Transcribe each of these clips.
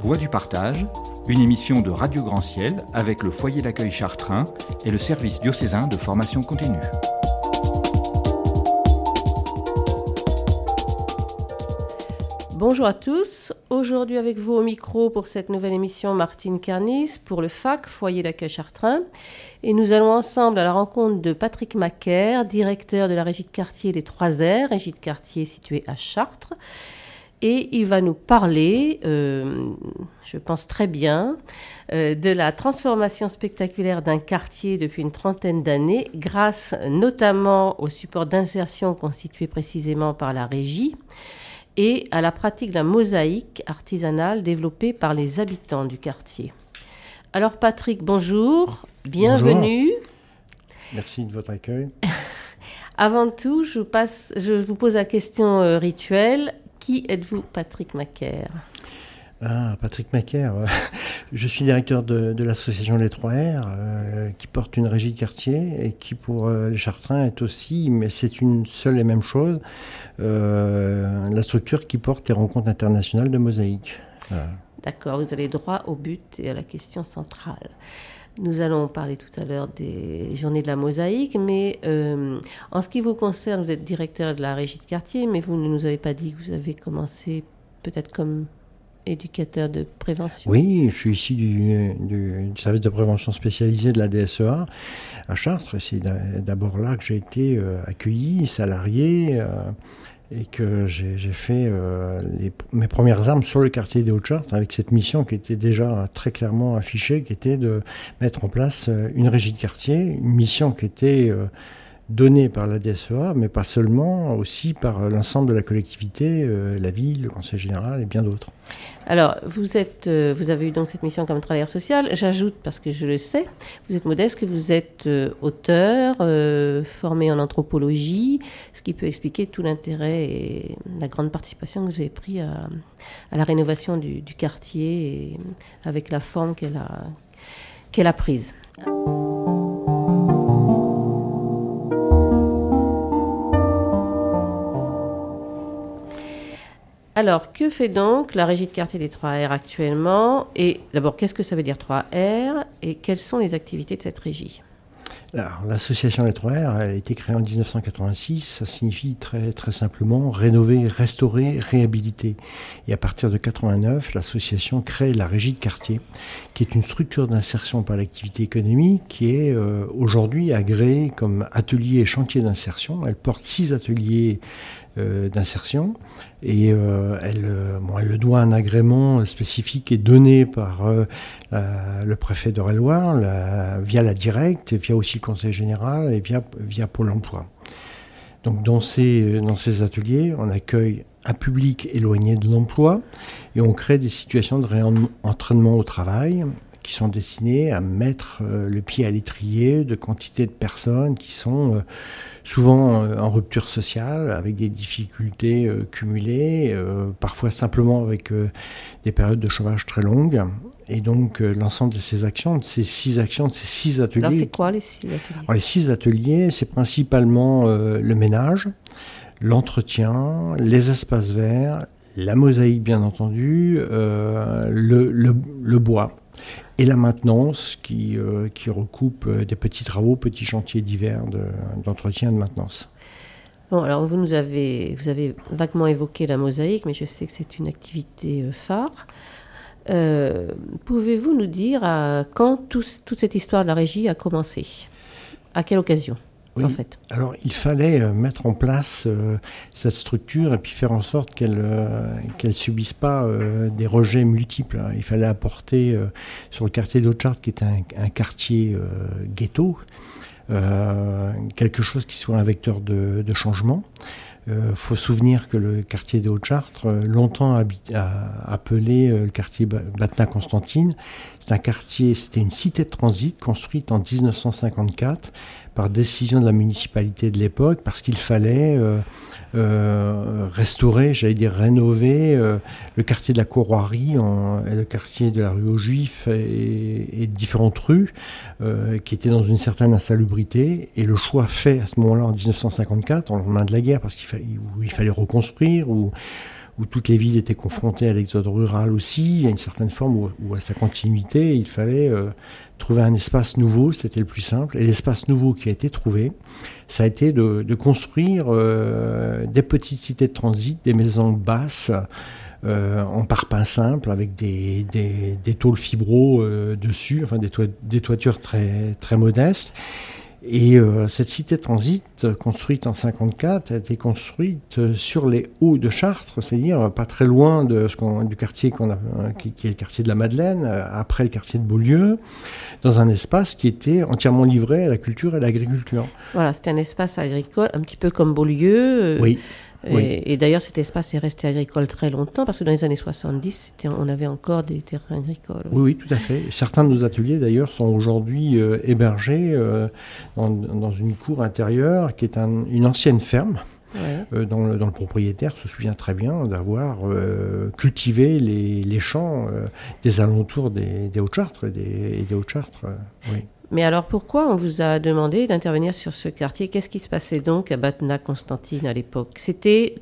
Voix du partage, une émission de Radio Grand Ciel avec le foyer d'accueil Chartrain et le service diocésain de formation continue. Bonjour à tous, aujourd'hui avec vous au micro pour cette nouvelle émission Martine Carnis pour le FAC, foyer d'accueil Chartrain. Et nous allons ensemble à la rencontre de Patrick Macaire, directeur de la régie de quartier des 3R, régie de quartier située à Chartres. Et il va nous parler, je pense très bien, de la transformation spectaculaire d'un quartier depuis une trentaine d'années, grâce notamment au support d'insertion constitué précisément par la régie et à la pratique de la mosaïque artisanale développée par les habitants du quartier. Alors Patrick, bonjour, bienvenue. Bonjour. Merci de votre accueil. Avant tout, je vous pose la question rituelle. Qui êtes-vous, Patrick Macaire ? Patrick Macaire, je suis directeur de l'association Les 3R, qui porte une régie de quartier et qui pour les Chartrains est aussi, mais c'est une seule et même chose, la structure qui porte les rencontres internationales de mosaïque. Voilà. D'accord, vous allez droit au but et à la question centrale. Nous allons parler tout à l'heure des journées de la mosaïque, mais en ce qui vous concerne, vous êtes directeur de la régie de quartier, mais vous ne nous avez pas dit que vous avez commencé peut-être comme éducateur de prévention. Oui, je suis ici du service de prévention spécialisé de la DSEA à Chartres. C'est d'abord là que j'ai été accueilli, salarié, et que j'ai fait mes premières armes sur le quartier des Hauts-de-Chartres avec cette mission qui était déjà très clairement affichée, qui était de mettre en place une régie de quartier, une mission qui était donnée par la DSEA, mais pas seulement, aussi par l'ensemble de la collectivité, la ville, le conseil général et bien d'autres. Alors, vous avez eu donc cette mission comme travailleur social. J'ajoute, parce que je le sais, vous êtes modeste, que vous êtes auteur, formé en anthropologie, ce qui peut expliquer tout l'intérêt et la grande participation que vous avez pris à la rénovation du quartier et avec la forme qu'elle a prise. Alors, que fait donc la régie de quartier des 3R actuellement ? Et d'abord, qu'est-ce que ça veut dire 3R ? Et quelles sont les activités de cette régie ? Alors, l'association des 3R a été créée en 1986. Ça signifie très, très simplement rénover, restaurer, réhabiliter. Et à partir de 1989, l'association crée la régie de quartier, qui est une structure d'insertion par l'activité économique, qui est aujourd'hui agréée comme atelier et chantier d'insertion. Elle porte 6 ateliers d'insertion et elle le doit à un agrément spécifique et donné par le préfet d'Eure-et-Loir via la directe, via aussi le conseil général et via Pôle emploi. Donc dans ces ateliers, on accueille un public éloigné de l'emploi et on crée des situations de réentraînement au travail qui sont destinées à mettre le pied à l'étrier de quantité de personnes qui sont souvent en rupture sociale, avec des difficultés cumulées, parfois simplement avec des périodes de chômage très longues. Et donc l'ensemble de ces actions, de ces 6 ateliers... Alors c'est quoi les 6 ateliers ? Alors, les 6 ateliers, c'est principalement le ménage, l'entretien, les espaces verts, la mosaïque bien entendu, le bois. Et la maintenance qui recoupe des petits travaux, petits chantiers divers d'entretien et de maintenance. Bon, alors vous avez vaguement évoqué la mosaïque, mais je sais que c'est une activité phare. Pouvez-vous nous dire quand toute cette histoire de la régie a commencé ? À quelle occasion ? Oui. En fait. Alors, il fallait mettre en place cette structure et puis faire en sorte qu'elle subisse pas des rejets multiples. Il fallait apporter sur le quartier des Hauts-de-Chartres, qui est un quartier ghetto, quelque chose qui soit un vecteur de changement. Faut se souvenir que le quartier des Hauts-de-Chartres, longtemps appelé le quartier Batna-Constantine, c'était une cité de transit construite en 1954 par décision de la municipalité de l'époque, parce qu'il fallait restaurer, rénover le quartier de la Courroierie, le quartier de la rue aux Juifs et différentes rues qui étaient dans une certaine insalubrité. Et le choix fait à ce moment-là, en 1954, en lendemain de la guerre, parce qu'il fallait reconstruire, où où toutes les villes étaient confrontées à l'exode rural aussi, à une certaine forme ou à sa continuité. Il fallait trouver un espace nouveau, c'était le plus simple. Et l'espace nouveau qui a été trouvé, ça a été de construire des petites cités de transit, des maisons basses, en parpaing simple, avec des tôles fibro dessus, enfin des toitures très, très modestes. Et cette cité de transit, construite en 1954, a été construite sur les hauts de Chartres, c'est-à-dire pas très loin du quartier qui est le quartier de la Madeleine, après le quartier de Beaulieu, dans un espace qui était entièrement livré à la culture et à l'agriculture. Voilà, c'était un espace agricole, un petit peu comme Beaulieu. Oui. Et d'ailleurs, cet espace est resté agricole très longtemps, parce que dans les années 70, on avait encore des terrains agricoles. Oui, tout à fait. Certains de nos ateliers, d'ailleurs, sont aujourd'hui hébergés dans une cour intérieure qui est une ancienne ferme. Ouais. Dont le propriétaire se souvient très bien d'avoir cultivé les champs des alentours des Hauts-de-Chartres et des Hauts-de-Chartres. Oui. Mais alors pourquoi on vous a demandé d'intervenir sur ce quartier? Qu'est-ce qui se passait donc à Batna-Constantine à l'époque? C'était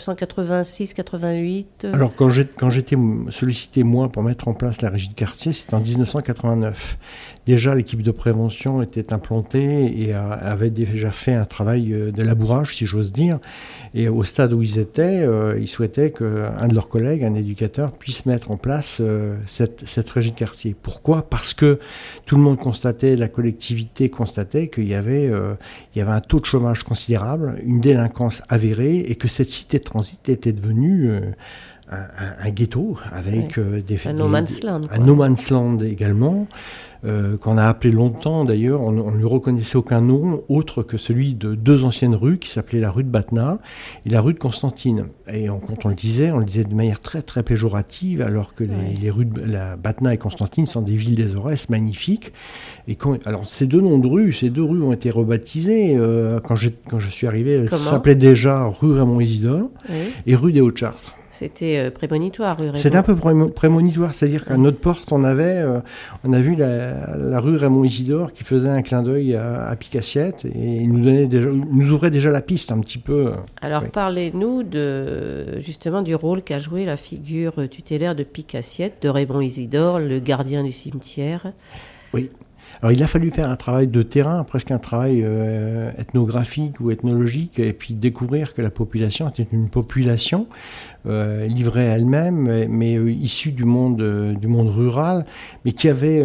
1986-88 Alors quand j'étais sollicité moi pour mettre en place la régie de quartier, c'était en 1989. Déjà l'équipe de prévention était implantée et avait déjà fait un travail de labourage, si j'ose dire. Et au stade où ils étaient, ils souhaitaient qu'un de leurs collègues, un éducateur, puisse mettre en place cette régie de quartier. Pourquoi? Parce que tout le monde constatait, la collectivité constatait qu'il y avait un taux de chômage considérable, une délinquance avérée, et que cette cité de transit était devenue un ghetto avec un no man's land. Un no man's land également. Qu'on a appelé longtemps d'ailleurs, on ne lui reconnaissait aucun nom autre que celui de deux anciennes rues qui s'appelaient la rue de Batna et la rue de Constantine. Et quand on le disait de manière très très péjorative, alors que les rues de Batna et Constantine sont des villes des Aurès magnifiques. Et alors ces deux rues ont été rebaptisées quand je suis arrivé. Elles s'appelaient déjà rue Raymond Isidore et rue des Hauts-de-Chartres. C'était prémonitoire, rue Raymond. C'était un peu prémonitoire, c'est-à-dire qu'à notre porte, on a vu la rue Raymond Isidore qui faisait un clin d'œil à Picassiette et nous ouvrait déjà la piste un petit peu. Alors parlez-nous justement du rôle qu'a joué la figure tutélaire de Picassiette, de Raymond Isidore, le gardien du cimetière. Oui. Alors il a fallu faire un travail de terrain, presque un travail ethnographique ou ethnologique, et puis découvrir que la population était une population livrée à elle-même, mais issue du monde rural, mais qui avait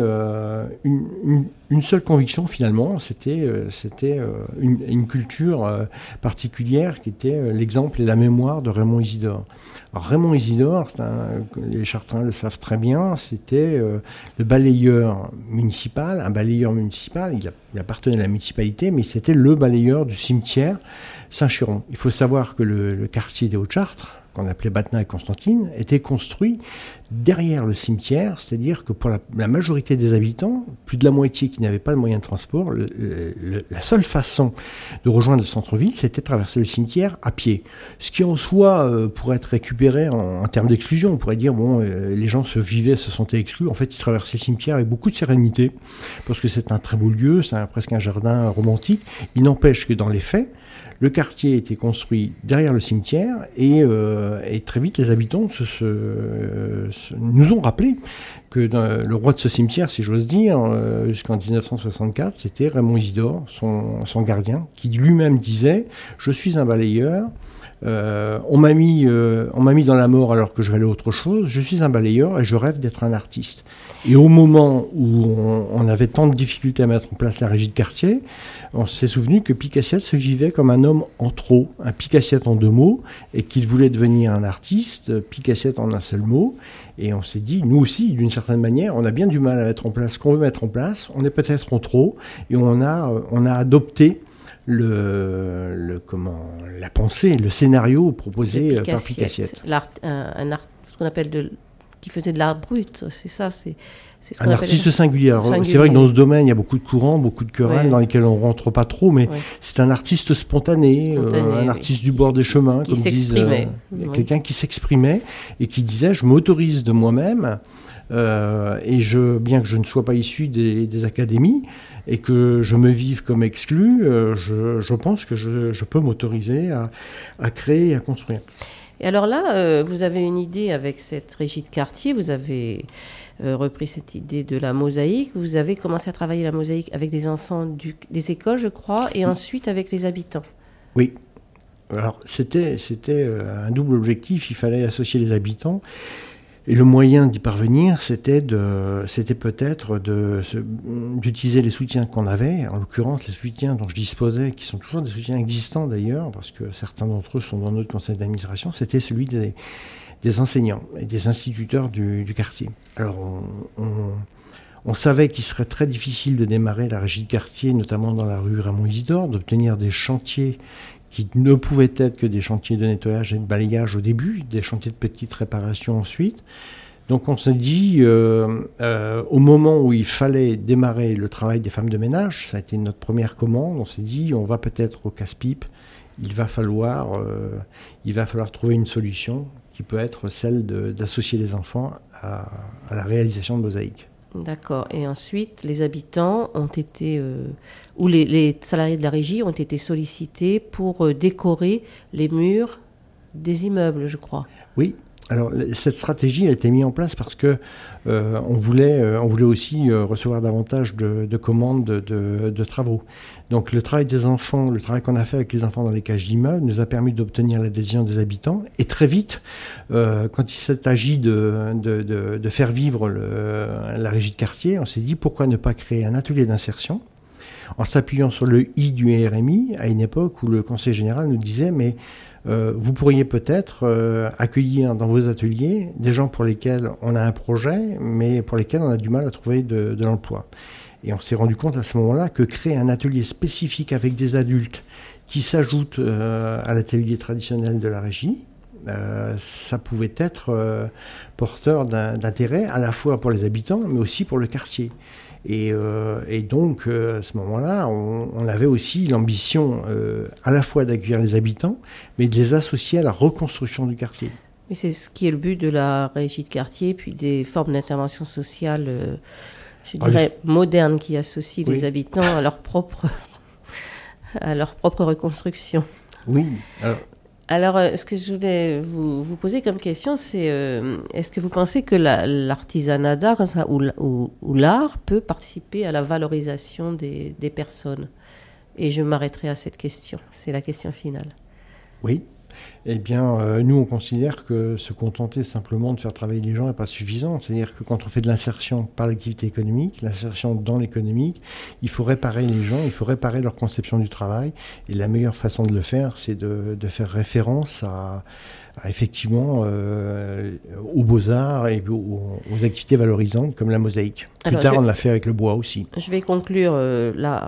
une seule conviction finalement, c'était une culture particulière qui était l'exemple et la mémoire de Raymond Isidore. Alors Raymond Isidore, les Chartrains le savent très bien, c'était le balayeur municipal. Un balayeur municipal, il appartenait à la municipalité, mais c'était le balayeur du cimetière Saint-Chiron. Il faut savoir que le quartier des Hauts-de-Chartres, qu'on appelait Batna et Constantine, était construit derrière le cimetière, c'est-à-dire que pour la majorité des habitants, plus de la moitié qui n'avaient pas de moyens de transport, la seule façon de rejoindre le centre-ville, c'était de traverser le cimetière à pied. Ce qui en soi pourrait être récupéré en termes d'exclusion. On pourrait dire, les gens se sentaient exclus. En fait, ils traversaient le cimetière avec beaucoup de sérénité, parce que c'est un très beau lieu, c'est presque un jardin romantique. Il n'empêche que dans les faits, le quartier était construit derrière le cimetière et très vite les habitants nous ont rappelé que le roi de ce cimetière, si j'ose dire, jusqu'en 1964, c'était Raymond Isidore, son gardien, qui lui-même disait « Je suis un balayeur ». On m'a mis dans la mort alors que je valais autre chose. Je suis un balayeur et je rêve d'être un artiste. Et au moment où on avait tant de difficultés à mettre en place la régie de quartier, on s'est souvenu que Picassiette se vivait comme un homme en trop, un Picassiette en deux mots, et qu'il voulait devenir un artiste, Picassiette en un seul mot. Et on s'est dit, nous aussi, d'une certaine manière, on a bien du mal à mettre en place ce qu'on veut mettre en place. On est peut-être en trop, et on a adopté la pensée, le scénario proposé par Picassiette. Ce qu'on appelle qui faisait de l'art brut, c'est ça, c'est ce qu'on un artiste singulier. C'est vrai que dans ce domaine, il y a beaucoup de courants, beaucoup de querelles dans lesquelles on ne rentre pas trop, mais c'est un artiste spontané, un artiste du bord des chemins, comme disent. Quelqu'un qui s'exprimait et qui disait, je m'autorise de moi-même, et bien que je ne sois pas issu des académies, et que je me vive comme exclu, je pense que je peux m'autoriser à créer et à construire. Et alors là, vous avez une idée avec cette régie de quartier, vous avez repris cette idée de la mosaïque, vous avez commencé à travailler la mosaïque avec des enfants des écoles, je crois, et ensuite avec les habitants. Oui. Alors, c'était un double objectif. Il fallait associer les habitants. Et le moyen d'y parvenir, c'était peut-être d'utiliser les soutiens qu'on avait, en l'occurrence les soutiens dont je disposais, qui sont toujours des soutiens existants d'ailleurs, parce que certains d'entre eux sont dans notre conseil d'administration, c'était celui des enseignants et des instituteurs du quartier. Alors, on savait qu'il serait très difficile de démarrer la régie de quartier, notamment dans la rue Raymond-Isidore, d'obtenir des chantiers qui ne pouvaient être que des chantiers de nettoyage et de balayage au début, des chantiers de petites réparations ensuite. Donc on s'est dit, au moment où il fallait démarrer le travail des femmes de ménage, ça a été notre première commande, on s'est dit, on va peut-être au casse-pipe, il va falloir trouver une solution qui peut être celle d'associer les enfants à la réalisation de mosaïques. D'accord. Et ensuite, les habitants ont été, ou les salariés de la régie ont été sollicités pour décorer les murs des immeubles, je crois. Oui. Alors, cette stratégie a été mise en place parce que on voulait aussi recevoir davantage de commandes de travaux. Donc, le travail des enfants, le travail qu'on a fait avec les enfants dans les cages d'immeubles nous a permis d'obtenir l'adhésion des habitants. Et très vite, quand il s'est agi de faire vivre la régie de quartier, on s'est dit pourquoi ne pas créer un atelier d'insertion en s'appuyant sur le I du RMI à une époque où le conseil général nous disait mais vous pourriez peut-être accueillir dans vos ateliers des gens pour lesquels on a un projet, mais pour lesquels on a du mal à trouver de l'emploi. Et on s'est rendu compte à ce moment-là que créer un atelier spécifique avec des adultes qui s'ajoutent à l'atelier traditionnel de la régie, ça pouvait être porteur d'intérêt à la fois pour les habitants, mais aussi pour le quartier. Et donc, à ce moment-là, on avait aussi l'ambition à la fois d'accueillir les habitants, mais de les associer à la reconstruction du quartier. Mais c'est ce qui est le but de la régie de quartier, puis des formes d'intervention sociale, je dirais, modernes, qui associent les habitants à leur propre reconstruction. Oui. Alors, ce que je voulais vous poser comme question, c'est est-ce que vous pensez que l'artisanat d'art ou l'art peut participer à la valorisation des personnes? Et je m'arrêterai à cette question. C'est la question finale. Oui. Eh bien, nous, on considère que se contenter simplement de faire travailler les gens n'est pas suffisant. C'est-à-dire que quand on fait de l'insertion par l'activité économique, l'insertion dans l'économique, il faut réparer les gens, il faut réparer leur conception du travail. Et la meilleure façon de le faire, c'est de faire référence à effectivement aux beaux-arts et aux activités valorisantes comme la mosaïque. Plus tard, on l'a fait avec le bois aussi. Je vais conclure là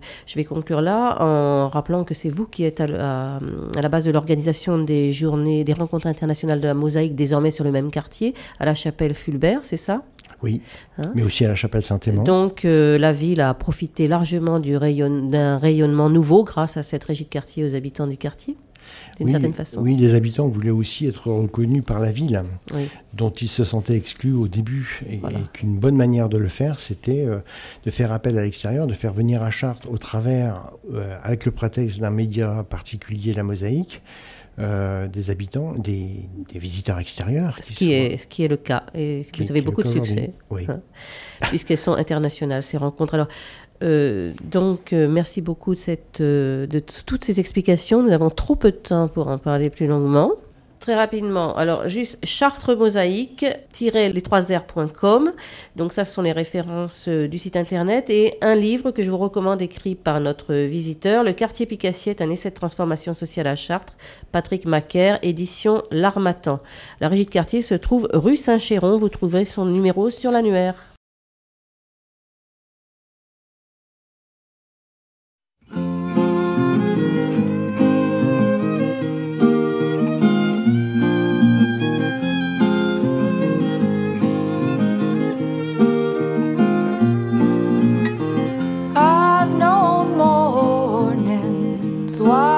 en rappelant que c'est vous qui êtes à la base de l'organisation des rencontres internationales de la mosaïque, désormais sur le même quartier, à la chapelle Fulbert, c'est ça ? Oui, mais aussi à la chapelle Saint-Aimant. Donc la ville a profité largement d'un rayonnement nouveau grâce à cette régie de quartier aux habitants du quartier. D'une certaine façon. Oui, les habitants voulaient aussi être reconnus par la ville, dont ils se sentaient exclus au début. Et qu'une bonne manière de le faire, c'était de faire appel à l'extérieur, de faire venir à Chartres au travers, avec le prétexte d'un média particulier, la mosaïque, des habitants, des visiteurs extérieurs. Ce qui est le cas. Et vous avez beaucoup de succès, puisqu'elles sont internationales, ces rencontres. Alors, donc, merci beaucoup de toutes ces explications. Nous avons trop peu de temps pour en parler plus longuement. Très rapidement, alors juste chartremosaïque-les3r.com. Donc ça, ce sont les références du site internet et un livre que je vous recommande écrit par notre visiteur, Le quartier Picassiette, un essai de transformation sociale à Chartres, Patrick Macaire, édition L'Harmattan. La régie de quartier se trouve rue Saint-Chéron. Vous trouverez son numéro sur l'annuaire. Why